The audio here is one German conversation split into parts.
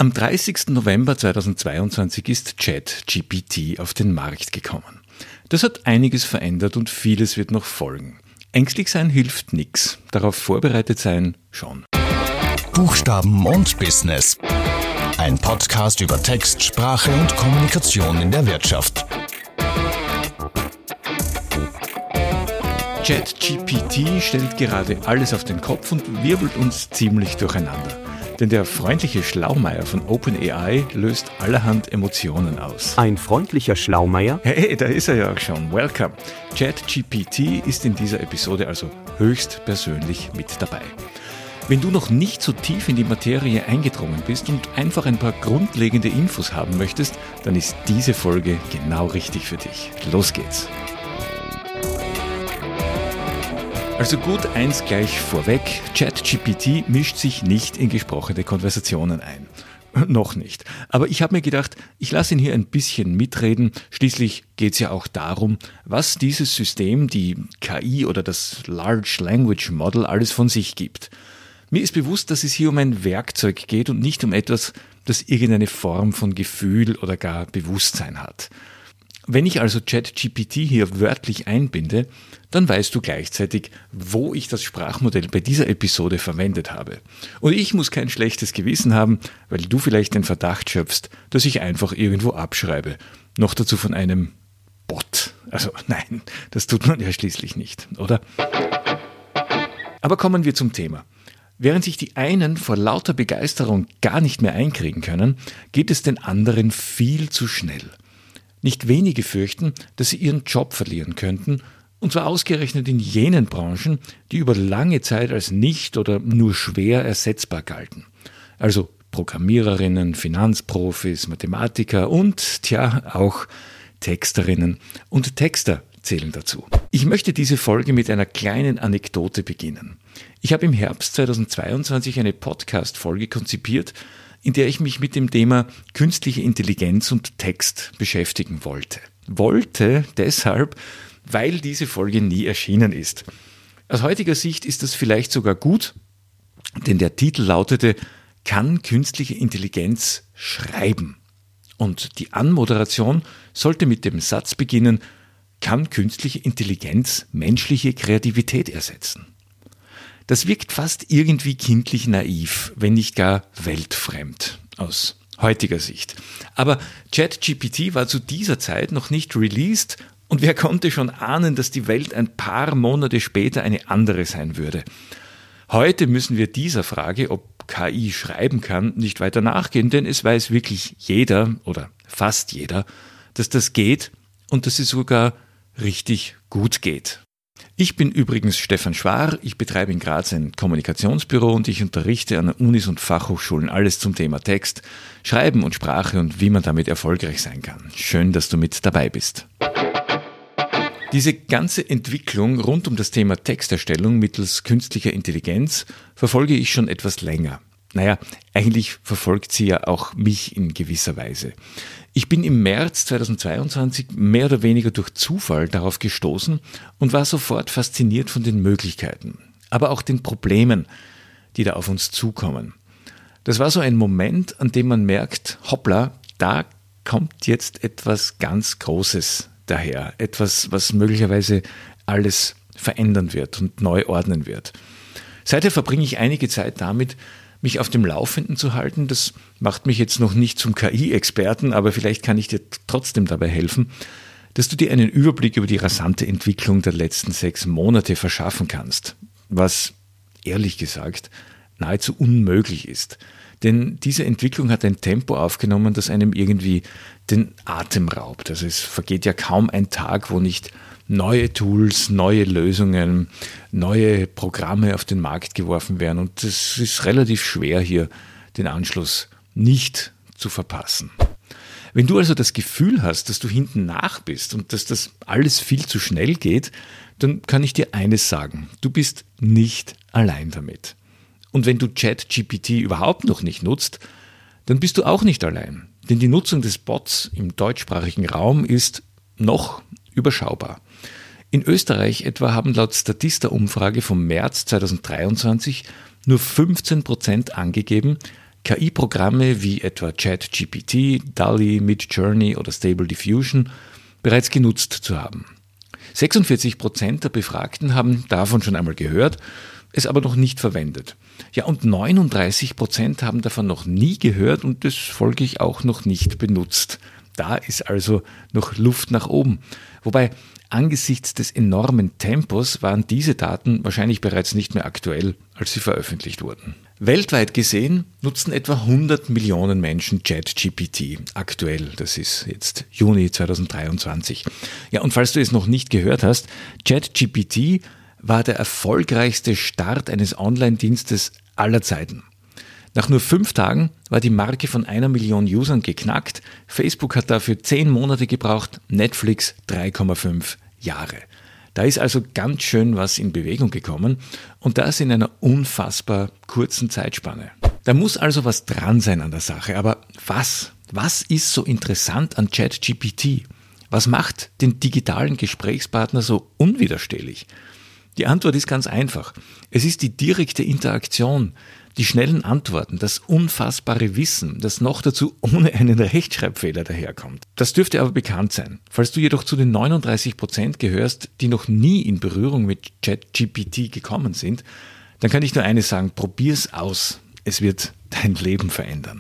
Am 30. November 2022 ist ChatGPT auf den Markt gekommen. Das hat einiges verändert und vieles wird noch folgen. Ängstlich sein hilft nix, darauf vorbereitet sein schon. Buchstaben und Business. Ein Podcast über Text, Sprache und Kommunikation in der Wirtschaft. ChatGPT stellt gerade alles auf den Kopf und wirbelt uns ziemlich durcheinander. Denn der freundliche Schlaumeier von OpenAI löst allerhand Emotionen aus. Ein freundlicher Schlaumeier? Hey, da ist er ja auch schon. Welcome. ChatGPT ist in dieser Episode also höchstpersönlich mit dabei. Wenn du noch nicht so tief in die Materie eingedrungen bist und einfach ein paar grundlegende Infos haben möchtest, dann ist diese Folge genau richtig für dich. Los geht's. Also gut, eins gleich vorweg, ChatGPT mischt sich nicht in gesprochene Konversationen ein. Noch nicht. Aber ich habe mir gedacht, ich lasse ihn hier ein bisschen mitreden. Schließlich geht es ja auch darum, was dieses System, die KI oder das Large Language Model alles von sich gibt. Mir ist bewusst, dass es hier um ein Werkzeug geht und nicht um etwas, das irgendeine Form von Gefühl oder gar Bewusstsein hat. Wenn ich also ChatGPT hier wörtlich einbinde, dann weißt du gleichzeitig, wo ich das Sprachmodell bei dieser Episode verwendet habe. Und ich muss kein schlechtes Gewissen haben, weil du vielleicht den Verdacht schöpfst, dass ich einfach irgendwo abschreibe. Noch dazu von einem Bot. Also nein, das tut man ja schließlich nicht, oder? Aber kommen wir zum Thema. Während sich die einen vor lauter Begeisterung gar nicht mehr einkriegen können, geht es den anderen viel zu schnell. Nicht wenige fürchten, dass sie ihren Job verlieren könnten, und zwar ausgerechnet in jenen Branchen, die über lange Zeit als nicht oder nur schwer ersetzbar galten. Also Programmiererinnen, Finanzprofis, Mathematiker und, auch Texterinnen und Texter zählen dazu. Ich möchte diese Folge mit einer kleinen Anekdote beginnen. Ich habe im Herbst 2022 eine Podcast-Folge konzipiert, in der ich mich mit dem Thema künstliche Intelligenz und Text beschäftigen wollte. Wollte deshalb, weil diese Folge nie erschienen ist. Aus heutiger Sicht ist das vielleicht sogar gut, denn der Titel lautete „Kann künstliche Intelligenz schreiben?" Und die Anmoderation sollte mit dem Satz beginnen: „Kann künstliche Intelligenz menschliche Kreativität ersetzen?" Das wirkt fast irgendwie kindlich naiv, wenn nicht gar weltfremd aus heutiger Sicht. Aber ChatGPT war zu dieser Zeit noch nicht released und wer konnte schon ahnen, dass die Welt ein paar Monate später eine andere sein würde. Heute müssen wir dieser Frage, ob KI schreiben kann, nicht weiter nachgehen, denn es weiß wirklich jeder oder fast jeder, dass das geht und dass es sogar richtig gut geht. Ich bin übrigens Stefan Schwar, ich betreibe in Graz ein Kommunikationsbüro und ich unterrichte an Unis und Fachhochschulen alles zum Thema Text, Schreiben und Sprache und wie man damit erfolgreich sein kann. Schön, dass du mit dabei bist. Diese ganze Entwicklung rund um das Thema Texterstellung mittels künstlicher Intelligenz verfolge ich schon etwas länger. Eigentlich verfolgt sie ja auch mich in gewisser Weise. Ich bin im März 2022 mehr oder weniger durch Zufall darauf gestoßen und war sofort fasziniert von den Möglichkeiten, aber auch den Problemen, die da auf uns zukommen. Das war so ein Moment, an dem man merkt, hoppla, da kommt jetzt etwas ganz Großes daher, etwas, was möglicherweise alles verändern wird und neu ordnen wird. Seither verbringe ich einige Zeit damit, mich auf dem Laufenden zu halten. Das macht mich jetzt noch nicht zum KI-Experten, aber vielleicht kann ich dir trotzdem dabei helfen, dass du dir einen Überblick über die rasante Entwicklung der letzten 6 Monate verschaffen kannst, was, ehrlich gesagt, nahezu unmöglich ist. Denn diese Entwicklung hat ein Tempo aufgenommen, das einem irgendwie den Atem raubt. Also es vergeht ja kaum ein Tag, wo nicht neue Tools, neue Lösungen, neue Programme auf den Markt geworfen werden. Und es ist relativ schwer, hier den Anschluss nicht zu verpassen. Wenn du also das Gefühl hast, dass du hinten nach bist und dass das alles viel zu schnell geht, dann kann ich dir eines sagen: Du bist nicht allein damit. Und wenn du ChatGPT überhaupt noch nicht nutzt, dann bist du auch nicht allein. Denn die Nutzung des Bots im deutschsprachigen Raum ist noch überschaubar. In Österreich etwa haben laut Statista-Umfrage vom März 2023 nur 15% angegeben, KI-Programme wie etwa ChatGPT, DALL-E, Midjourney oder Stable Diffusion bereits genutzt zu haben. 46% der Befragten haben davon schon einmal gehört, es aber noch nicht verwendet. Ja, und 39% haben davon noch nie gehört und das folglich auch noch nicht benutzt. Da ist also noch Luft nach oben. Wobei angesichts des enormen Tempos waren diese Daten wahrscheinlich bereits nicht mehr aktuell, als sie veröffentlicht wurden. Weltweit gesehen nutzen etwa 100 Millionen Menschen ChatGPT aktuell. Das ist jetzt Juni 2023. Ja, und falls du es noch nicht gehört hast, ChatGPT war der erfolgreichste Start eines Online-Dienstes aller Zeiten. Nach nur 5 Tagen war die Marke von 1 Million Usern geknackt. Facebook hat dafür 10 Monate gebraucht, Netflix 3,5 Jahre. Da ist also ganz schön was in Bewegung gekommen und das in einer unfassbar kurzen Zeitspanne. Da muss also was dran sein an der Sache. Aber was? Was ist so interessant an ChatGPT? Was macht den digitalen Gesprächspartner so unwiderstehlich? Die Antwort ist ganz einfach. Es ist die direkte Interaktion, die schnellen Antworten, das unfassbare Wissen, das noch dazu ohne einen Rechtschreibfehler daherkommt. Das dürfte aber bekannt sein. Falls du jedoch zu den 39% gehörst, die noch nie in Berührung mit ChatGPT gekommen sind, dann kann ich nur eines sagen, probier's aus. Es wird dein Leben verändern.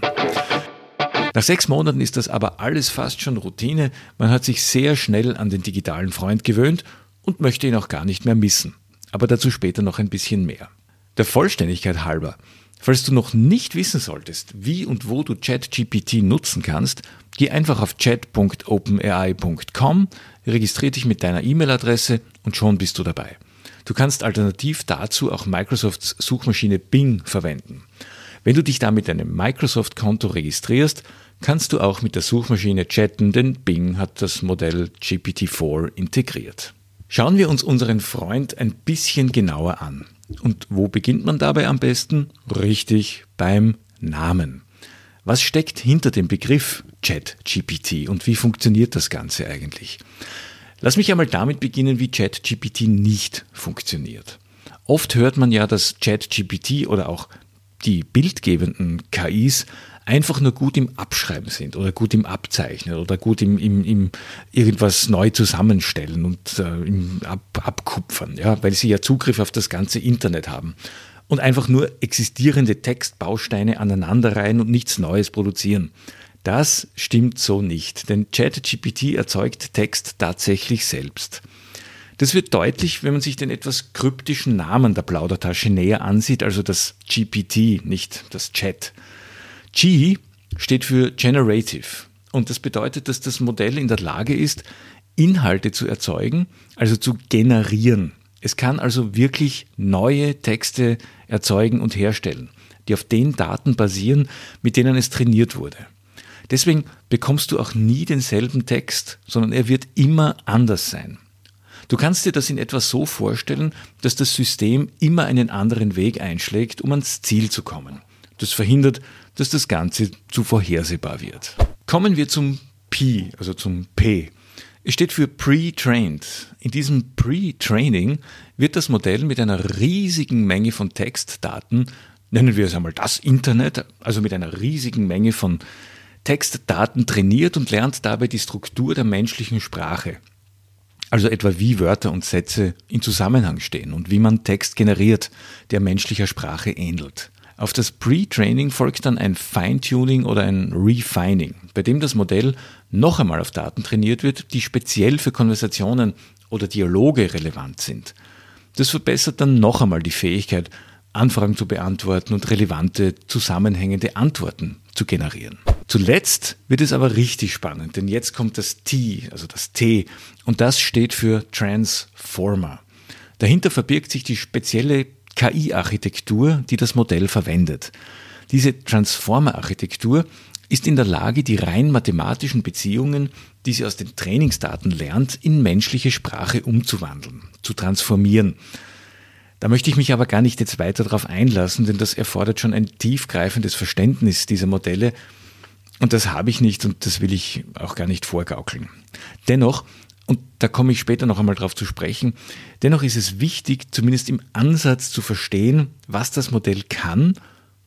Nach 6 Monaten ist das aber alles fast schon Routine. Man hat sich sehr schnell an den digitalen Freund gewöhnt und möchte ihn auch gar nicht mehr missen. Aber dazu später noch ein bisschen mehr. Der Vollständigkeit halber, falls du noch nicht wissen solltest, wie und wo du ChatGPT nutzen kannst, geh einfach auf chat.openai.com, registriere dich mit deiner E-Mail-Adresse und schon bist du dabei. Du kannst alternativ dazu auch Microsofts Suchmaschine Bing verwenden. Wenn du dich da mit deinem Microsoft-Konto registrierst, kannst du auch mit der Suchmaschine chatten, denn Bing hat das Modell GPT-4 integriert. Schauen wir uns unseren Freund ein bisschen genauer an. Und wo beginnt man dabei am besten? Richtig, beim Namen. Was steckt hinter dem Begriff ChatGPT und wie funktioniert das Ganze eigentlich? Lass mich einmal damit beginnen, wie ChatGPT nicht funktioniert. Oft hört man ja, dass ChatGPT oder auch die bildgebenden KIs einfach nur gut im Abschreiben sind oder gut im Abzeichnen oder gut im irgendwas neu zusammenstellen und im Abkupfern, ja, weil sie ja Zugriff auf das ganze Internet haben und einfach nur existierende Textbausteine aneinanderreihen und nichts Neues produzieren. Das stimmt so nicht, denn ChatGPT erzeugt Text tatsächlich selbst. Das wird deutlich, wenn man sich den etwas kryptischen Namen der Plaudertasche näher ansieht, also das GPT, nicht das Chat. G steht für Generative und das bedeutet, dass das Modell in der Lage ist, Inhalte zu erzeugen, also zu generieren. Es kann also wirklich neue Texte erzeugen und herstellen, die auf den Daten basieren, mit denen es trainiert wurde. Deswegen bekommst du auch nie denselben Text, sondern er wird immer anders sein. Du kannst dir das in etwa so vorstellen, dass das System immer einen anderen Weg einschlägt, um ans Ziel zu kommen. Das verhindert, dass das Ganze zu vorhersehbar wird. Kommen wir zum P, also zum P. Es steht für Pre-Trained. In diesem Pre-Training wird das Modell mit einer riesigen Menge von Textdaten, nennen wir es einmal das Internet, also mit einer riesigen Menge von Textdaten trainiert und lernt dabei die Struktur der menschlichen Sprache. Also etwa wie Wörter und Sätze in Zusammenhang stehen und wie man Text generiert, der menschlicher Sprache ähnelt. Auf das Pre-Training folgt dann ein Feintuning oder ein Refining, bei dem das Modell noch einmal auf Daten trainiert wird, die speziell für Konversationen oder Dialoge relevant sind. Das verbessert dann noch einmal die Fähigkeit, Anfragen zu beantworten und relevante, zusammenhängende Antworten zu generieren. Zuletzt wird es aber richtig spannend, denn jetzt kommt das T, also das T, und das steht für Transformer. Dahinter verbirgt sich die spezielle KI-Architektur, die das Modell verwendet. Diese Transformer-Architektur ist in der Lage, die rein mathematischen Beziehungen, die sie aus den Trainingsdaten lernt, in menschliche Sprache umzuwandeln, zu transformieren. Da möchte ich mich aber gar nicht jetzt weiter darauf einlassen, denn das erfordert schon ein tiefgreifendes Verständnis dieser Modelle und das habe ich nicht und das will ich auch gar nicht vorgaukeln. Dennoch, und da komme ich später noch einmal drauf zu sprechen, dennoch ist es wichtig, zumindest im Ansatz zu verstehen, was das Modell kann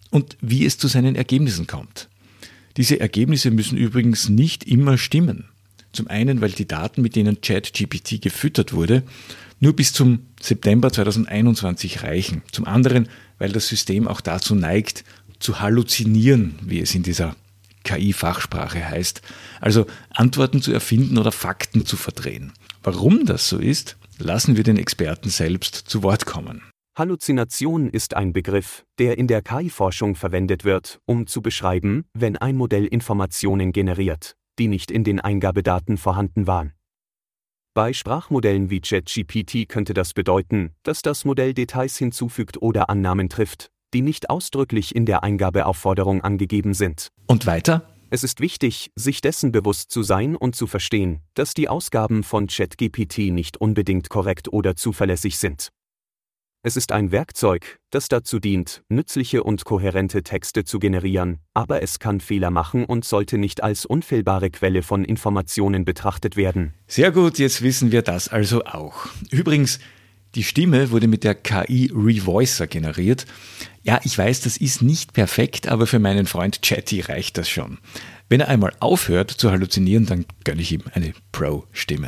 und wie es zu seinen Ergebnissen kommt. Diese Ergebnisse müssen übrigens nicht immer stimmen. Zum einen, weil die Daten, mit denen ChatGPT gefüttert wurde, nur bis zum September 2021 reichen. Zum anderen, weil das System auch dazu neigt, zu halluzinieren, wie es in dieser KI-Fachsprache heißt, also Antworten zu erfinden oder Fakten zu verdrehen. Warum das so ist, lassen wir den Experten selbst zu Wort kommen. Halluzination ist ein Begriff, der in der KI-Forschung verwendet wird, um zu beschreiben, wenn ein Modell Informationen generiert, die nicht in den Eingabedaten vorhanden waren. Bei Sprachmodellen wie ChatGPT könnte das bedeuten, dass das Modell Details hinzufügt oder Annahmen trifft, die nicht ausdrücklich in der Eingabeaufforderung angegeben sind. Und weiter? Es ist wichtig, sich dessen bewusst zu sein und zu verstehen, dass die Ausgaben von ChatGPT nicht unbedingt korrekt oder zuverlässig sind. Es ist ein Werkzeug, das dazu dient, nützliche und kohärente Texte zu generieren, aber es kann Fehler machen und sollte nicht als unfehlbare Quelle von Informationen betrachtet werden. Sehr gut, jetzt wissen wir das also auch. Übrigens, die Stimme wurde mit der KI Revoicer generiert. Ja, ich weiß, das ist nicht perfekt, aber für meinen Freund Chatty reicht das schon. Wenn er einmal aufhört zu halluzinieren, dann gönne ich ihm eine Pro-Stimme.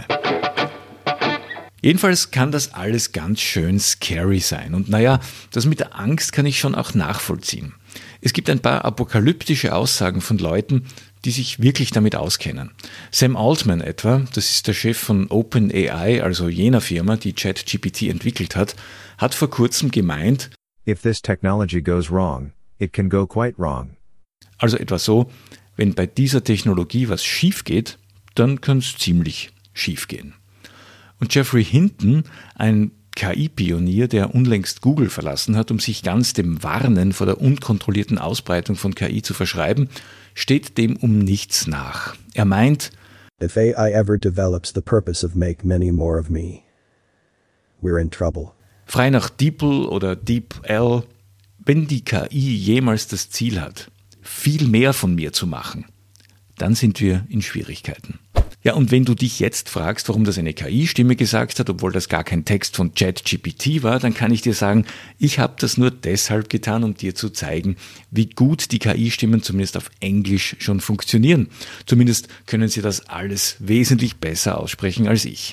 Jedenfalls kann das alles ganz schön scary sein. Und naja, das mit der Angst kann ich schon auch nachvollziehen. Es gibt ein paar apokalyptische Aussagen von Leuten, die sich wirklich damit auskennen. Sam Altman etwa, das ist der Chef von OpenAI, also jener Firma, die ChatGPT entwickelt hat vor kurzem gemeint, If this technology goes wrong, it can go quite wrong. Also etwa so, wenn bei dieser Technologie was schief geht, dann kann es ziemlich schief gehen. Und Geoffrey Hinton, ein KI-Pionier, der unlängst Google verlassen hat, um sich ganz dem Warnen vor der unkontrollierten Ausbreitung von KI zu verschreiben, steht dem um nichts nach. Er meint, If AI ever develops the purpose of make many more of me, we're in trouble. Frei nach DeepL oder DeepL, wenn die KI jemals das Ziel hat, viel mehr von mir zu machen, dann sind wir in Schwierigkeiten. Ja, und wenn du dich jetzt fragst, warum das eine KI-Stimme gesagt hat, obwohl das gar kein Text von ChatGPT war, dann kann ich dir sagen, ich habe das nur deshalb getan, um dir zu zeigen, wie gut die KI-Stimmen zumindest auf Englisch schon funktionieren. Zumindest können sie das alles wesentlich besser aussprechen als ich.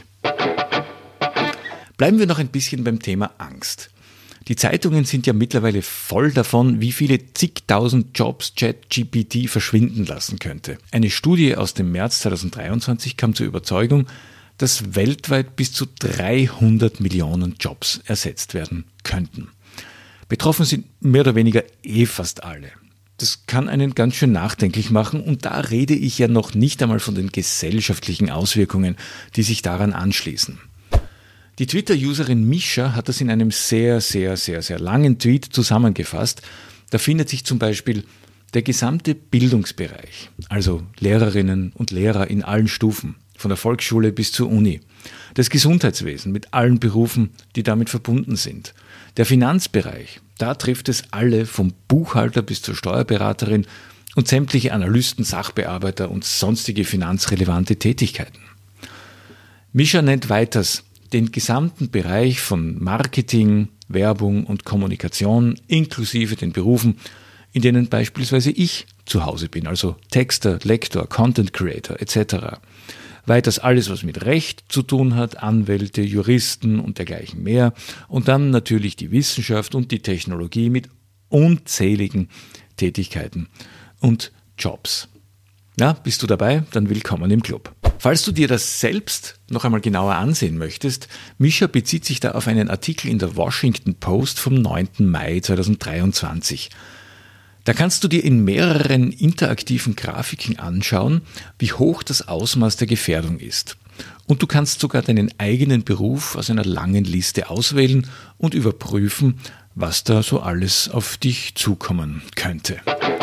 Bleiben wir noch ein bisschen beim Thema Angst. Die Zeitungen sind ja mittlerweile voll davon, wie viele zigtausend Jobs ChatGPT verschwinden lassen könnte. Eine Studie aus dem März 2023 kam zur Überzeugung, dass weltweit bis zu 300 Millionen Jobs ersetzt werden könnten. Betroffen sind mehr oder weniger fast alle. Das kann einen ganz schön nachdenklich machen und da rede ich ja noch nicht einmal von den gesellschaftlichen Auswirkungen, die sich daran anschließen. Die Twitter-Userin Misha hat das in einem sehr langen Tweet zusammengefasst. Da findet sich zum Beispiel der gesamte Bildungsbereich, also Lehrerinnen und Lehrer in allen Stufen, von der Volksschule bis zur Uni, das Gesundheitswesen mit allen Berufen, die damit verbunden sind, der Finanzbereich, da trifft es alle vom Buchhalter bis zur Steuerberaterin und sämtliche Analysten, Sachbearbeiter und sonstige finanzrelevante Tätigkeiten. Misha nennt weiters den gesamten Bereich von Marketing, Werbung und Kommunikation inklusive den Berufen, in denen beispielsweise ich zu Hause bin, also Texter, Lektor, Content Creator etc. Weiters alles, was mit Recht zu tun hat, Anwälte, Juristen und dergleichen mehr. Und dann natürlich die Wissenschaft und die Technologie mit unzähligen Tätigkeiten und Jobs. Na, bist du dabei? Dann willkommen im Club. Falls du dir das selbst noch einmal genauer ansehen möchtest, Misha bezieht sich da auf einen Artikel in der Washington Post vom 9. Mai 2023. Da kannst du dir in mehreren interaktiven Grafiken anschauen, wie hoch das Ausmaß der Gefährdung ist. Und du kannst sogar deinen eigenen Beruf aus einer langen Liste auswählen und überprüfen, was da so alles auf dich zukommen könnte.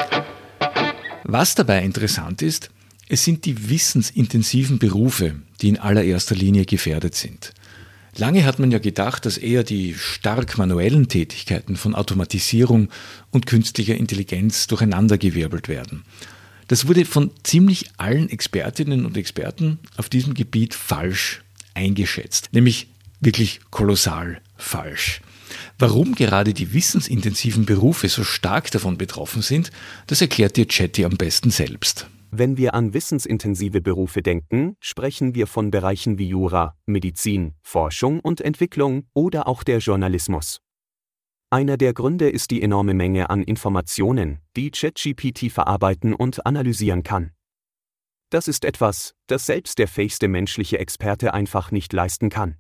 Was dabei interessant ist, es sind die wissensintensiven Berufe, die in allererster Linie gefährdet sind. Lange hat man ja gedacht, dass eher die stark manuellen Tätigkeiten von Automatisierung und künstlicher Intelligenz durcheinandergewirbelt werden. Das wurde von ziemlich allen Expertinnen und Experten auf diesem Gebiet falsch eingeschätzt, nämlich wirklich kolossal falsch. Warum gerade die wissensintensiven Berufe so stark davon betroffen sind, das erklärt dir Chatty am besten selbst. Wenn wir an wissensintensive Berufe denken, sprechen wir von Bereichen wie Jura, Medizin, Forschung und Entwicklung oder auch der Journalismus. Einer der Gründe ist die enorme Menge an Informationen, die ChatGPT verarbeiten und analysieren kann. Das ist etwas, das selbst der fähigste menschliche Experte einfach nicht leisten kann.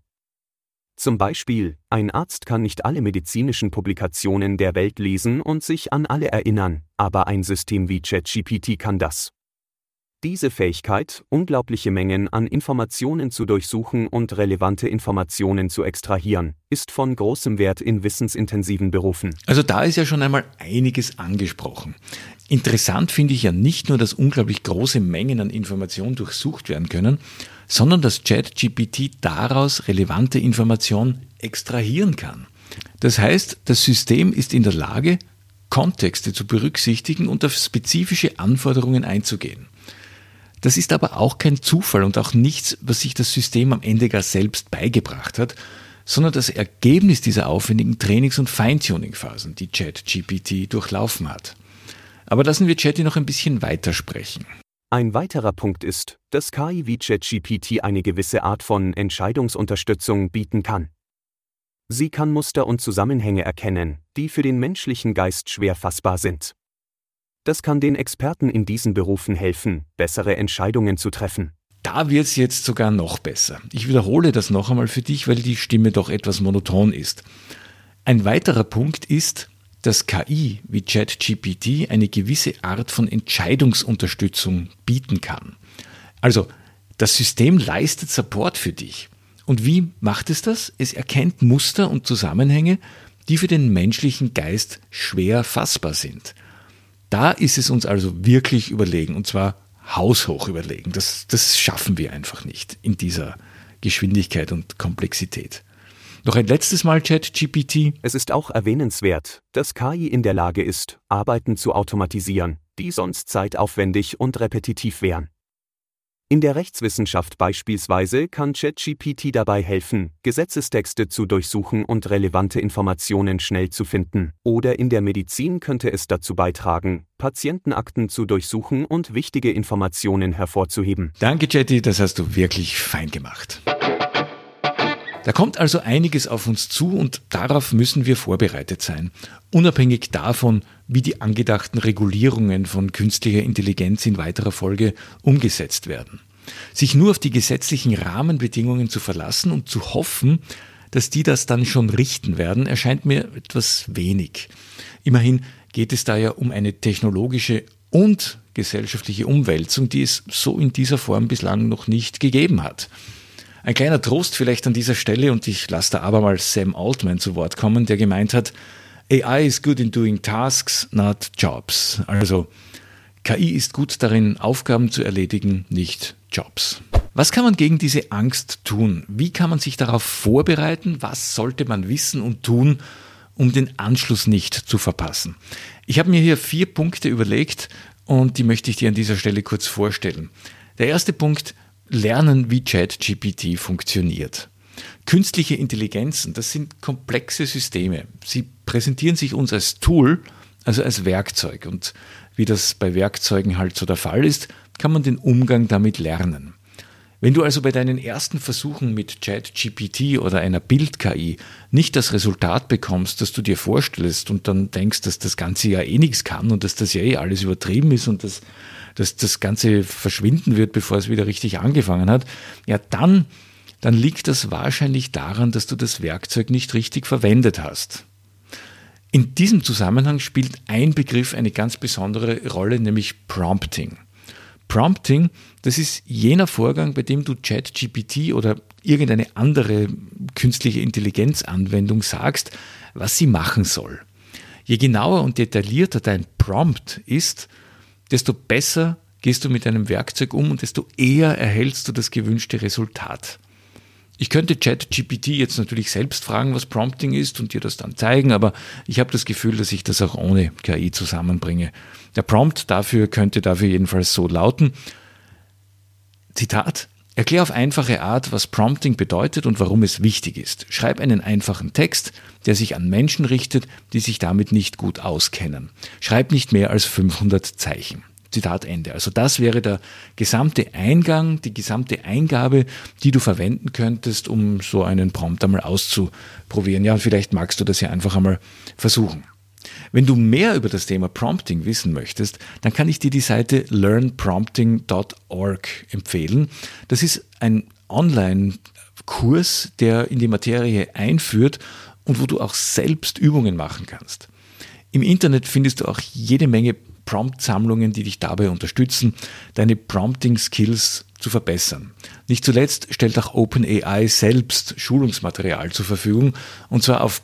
Zum Beispiel, ein Arzt kann nicht alle medizinischen Publikationen der Welt lesen und sich an alle erinnern, aber ein System wie ChatGPT kann das. Diese Fähigkeit, unglaubliche Mengen an Informationen zu durchsuchen und relevante Informationen zu extrahieren, ist von großem Wert in wissensintensiven Berufen. Also da ist ja schon einmal einiges angesprochen. Interessant finde ich ja nicht nur, dass unglaublich große Mengen an Informationen durchsucht werden können, sondern dass ChatGPT daraus relevante Informationen extrahieren kann. Das heißt, das System ist in der Lage, Kontexte zu berücksichtigen und auf spezifische Anforderungen einzugehen. Das ist aber auch kein Zufall und auch nichts, was sich das System am Ende gar selbst beigebracht hat, sondern das Ergebnis dieser aufwendigen Trainings- und Feintuning-Phasen, die ChatGPT durchlaufen hat. Aber lassen wir Chatty noch ein bisschen weitersprechen. Ein weiterer Punkt ist, dass KI wie ChatGPT eine gewisse Art von Entscheidungsunterstützung bieten kann. Sie kann Muster und Zusammenhänge erkennen, die für den menschlichen Geist schwer fassbar sind. Das kann den Experten in diesen Berufen helfen, bessere Entscheidungen zu treffen. Da wird es jetzt sogar noch besser. Ich wiederhole das noch einmal für dich, weil die Stimme doch etwas monoton ist. Ein weiterer Punkt ist, dass KI wie ChatGPT eine gewisse Art von Entscheidungsunterstützung bieten kann. Also, das System leistet Support für dich. Und wie macht es das? Es erkennt Muster und Zusammenhänge, die für den menschlichen Geist schwer fassbar sind. Da ist es uns also wirklich überlegen, und zwar haushoch überlegen. Das schaffen wir einfach nicht in dieser Geschwindigkeit und Komplexität. Noch ein letztes Mal ChatGPT. Es ist auch erwähnenswert, dass KI in der Lage ist, Arbeiten zu automatisieren, die sonst zeitaufwendig und repetitiv wären. In der Rechtswissenschaft beispielsweise kann ChatGPT dabei helfen, Gesetzestexte zu durchsuchen und relevante Informationen schnell zu finden. Oder in der Medizin könnte es dazu beitragen, Patientenakten zu durchsuchen und wichtige Informationen hervorzuheben. Danke, Chatty, das hast du wirklich fein gemacht. Da kommt also einiges auf uns zu und darauf müssen wir vorbereitet sein. Unabhängig davon, wie die angedachten Regulierungen von künstlicher Intelligenz in weiterer Folge umgesetzt werden. Sich nur auf die gesetzlichen Rahmenbedingungen zu verlassen und zu hoffen, dass die das dann schon richten werden, erscheint mir etwas wenig. Immerhin geht es da ja um eine technologische und gesellschaftliche Umwälzung, die es so in dieser Form bislang noch nicht gegeben hat. Ein kleiner Trost vielleicht an dieser Stelle, und ich lasse da abermals Sam Altman zu Wort kommen, der gemeint hat, AI is good in doing tasks, not jobs. Also KI ist gut darin, Aufgaben zu erledigen, nicht Jobs. Was kann man gegen diese Angst tun? Wie kann man sich darauf vorbereiten? Was sollte man wissen und tun, um den Anschluss nicht zu verpassen? Ich habe mir hier 4 Punkte überlegt und die möchte ich dir an dieser Stelle kurz vorstellen. Der erste Punkt: Lernen, wie ChatGPT funktioniert. Künstliche Intelligenzen, das sind komplexe Systeme. Sie präsentieren sich uns als Tool, also als Werkzeug. Und wie das bei Werkzeugen halt so der Fall ist, kann man den Umgang damit lernen. Wenn du also bei deinen ersten Versuchen mit ChatGPT oder einer Bild-KI nicht das Resultat bekommst, das du dir vorstellst und dann denkst, dass das Ganze ja eh nichts kann und dass das ja eh alles übertrieben ist und dass das Ganze verschwinden wird, bevor es wieder richtig angefangen hat, ja dann liegt das wahrscheinlich daran, dass du das Werkzeug nicht richtig verwendet hast. In diesem Zusammenhang spielt ein Begriff eine ganz besondere Rolle, nämlich Prompting. Prompting, das ist jener Vorgang, bei dem du ChatGPT oder irgendeine andere künstliche Intelligenzanwendung sagst, was sie machen soll. Je genauer und detaillierter dein Prompt ist, desto besser gehst du mit deinem Werkzeug um und desto eher erhältst du das gewünschte Resultat. Ich könnte ChatGPT jetzt natürlich selbst fragen, was Prompting ist und dir das dann zeigen, aber ich habe das Gefühl, dass ich das auch ohne KI zusammenbringe. Der Prompt könnte dafür jedenfalls so lauten: Zitat: Erklär auf einfache Art, was Prompting bedeutet und warum es wichtig ist. Schreib einen einfachen Text, der sich an Menschen richtet, die sich damit nicht gut auskennen. Schreib nicht mehr als 500 Zeichen. Zitat Ende. Also das wäre der gesamte Eingang, die gesamte Eingabe, die du verwenden könntest, um so einen Prompt einmal auszuprobieren. Ja, und vielleicht magst du das ja einfach einmal versuchen. Wenn du mehr über das Thema Prompting wissen möchtest, dann kann ich dir die Seite learnprompting.org empfehlen. Das ist ein Online-Kurs, der in die Materie einführt und wo du auch selbst Übungen machen kannst. Im Internet findest du auch jede Menge Prompt-Sammlungen, die dich dabei unterstützen, deine Prompting-Skills zu verbessern. Nicht zuletzt stellt auch OpenAI selbst Schulungsmaterial zur Verfügung, und zwar auf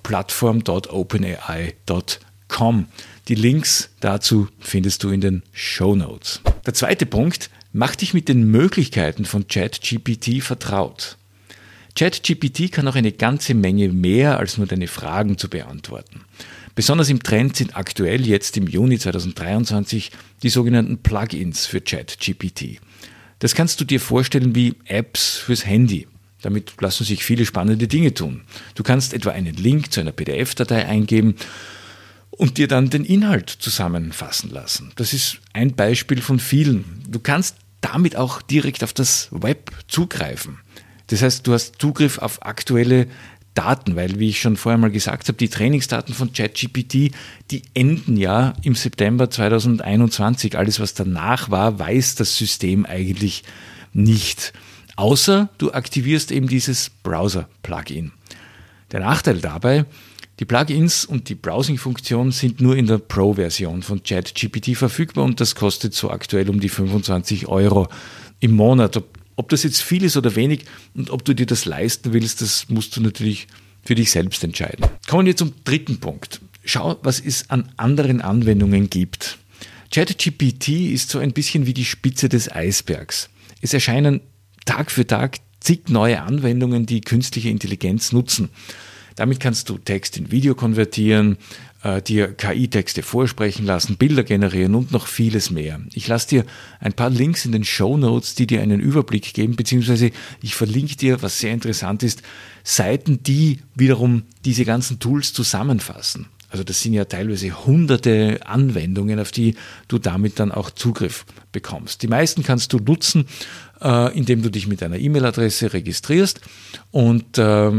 plattform.openai.com. Die Links dazu findest du in den Shownotes. Der zweite Punkt: Mach dich mit den Möglichkeiten von ChatGPT vertraut. ChatGPT kann auch eine ganze Menge mehr als nur deine Fragen zu beantworten. Besonders im Trend sind aktuell jetzt im Juni 2023 die sogenannten Plugins für ChatGPT. Das kannst du dir vorstellen wie Apps fürs Handy. Damit lassen sich viele spannende Dinge tun. Du kannst etwa einen Link zu einer PDF-Datei eingeben und dir dann den Inhalt zusammenfassen lassen. Das ist ein Beispiel von vielen. Du kannst damit auch direkt auf das Web zugreifen. Das heißt, du hast Zugriff auf aktuelle Daten, weil, wie ich schon vorher mal gesagt habe, die Trainingsdaten von ChatGPT, die enden ja im September 2021. Alles, was danach war, weiß das System eigentlich nicht. Außer du aktivierst eben dieses Browser-Plugin. Der Nachteil dabei: Die Plugins und die Browsing-Funktion sind nur in der Pro-Version von ChatGPT verfügbar und das kostet so aktuell um die 25 € im Monat. Ob das jetzt viel ist oder wenig und ob du dir das leisten willst, das musst du natürlich für dich selbst entscheiden. Kommen wir zum dritten Punkt. Schau, was es an anderen Anwendungen gibt. ChatGPT ist so ein bisschen wie die Spitze des Eisbergs. Es erscheinen Tag für Tag zig neue Anwendungen, die künstliche Intelligenz nutzen. Damit kannst du Text in Video konvertieren, dir KI-Texte vorsprechen lassen, Bilder generieren und noch vieles mehr. Ich lasse dir ein paar Links in den Shownotes, die dir einen Überblick geben, beziehungsweise ich verlinke dir, was sehr interessant ist, Seiten, die wiederum diese ganzen Tools zusammenfassen. Also das sind ja teilweise hunderte Anwendungen, auf die du damit dann auch Zugriff bekommst. Die meisten kannst du nutzen, indem du dich mit einer E-Mail-Adresse registrierst, und bei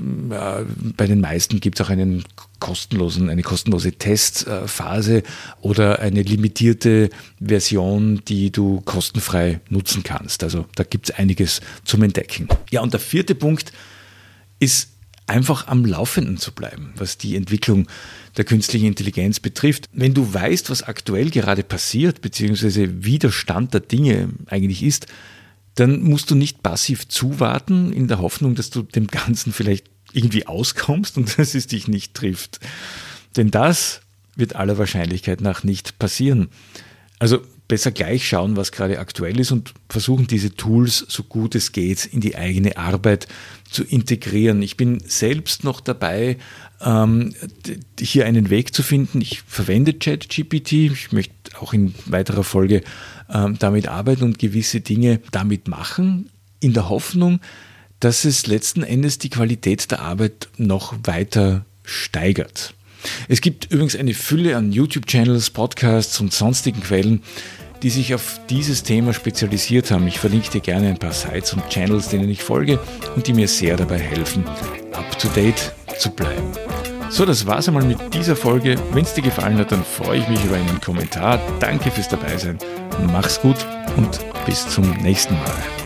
den meisten gibt es auch eine kostenlose Testphase oder eine limitierte Version, die du kostenfrei nutzen kannst. Also da gibt es einiges zum Entdecken. Ja, und der vierte Punkt ist, einfach am Laufenden zu bleiben, was die Entwicklung der künstlichen Intelligenz betrifft. Wenn du weißt, was aktuell gerade passiert, beziehungsweise wie der Stand der Dinge eigentlich ist, dann musst du nicht passiv zuwarten in der Hoffnung, dass du dem Ganzen vielleicht irgendwie auskommst und dass es dich nicht trifft. Denn das wird aller Wahrscheinlichkeit nach nicht passieren. Also besser gleich schauen, was gerade aktuell ist, und versuchen, diese Tools so gut es geht in die eigene Arbeit zu integrieren. Ich bin selbst noch dabei, hier einen Weg zu finden. Ich verwende ChatGPT. Ich möchte auch in weiterer Folge damit arbeiten und gewisse Dinge damit machen, in der Hoffnung, dass es letzten Endes die Qualität der Arbeit noch weiter steigert. Es gibt übrigens eine Fülle an YouTube-Channels, Podcasts und sonstigen Quellen, die sich auf dieses Thema spezialisiert haben. Ich verlinke dir gerne ein paar Sites und Channels, denen ich folge und die mir sehr dabei helfen, up-to-date zu bleiben. So, das war's einmal mit dieser Folge. Wenn es dir gefallen hat, dann freue ich mich über einen Kommentar. Danke fürs Dabeisein. Mach's gut und bis zum nächsten Mal.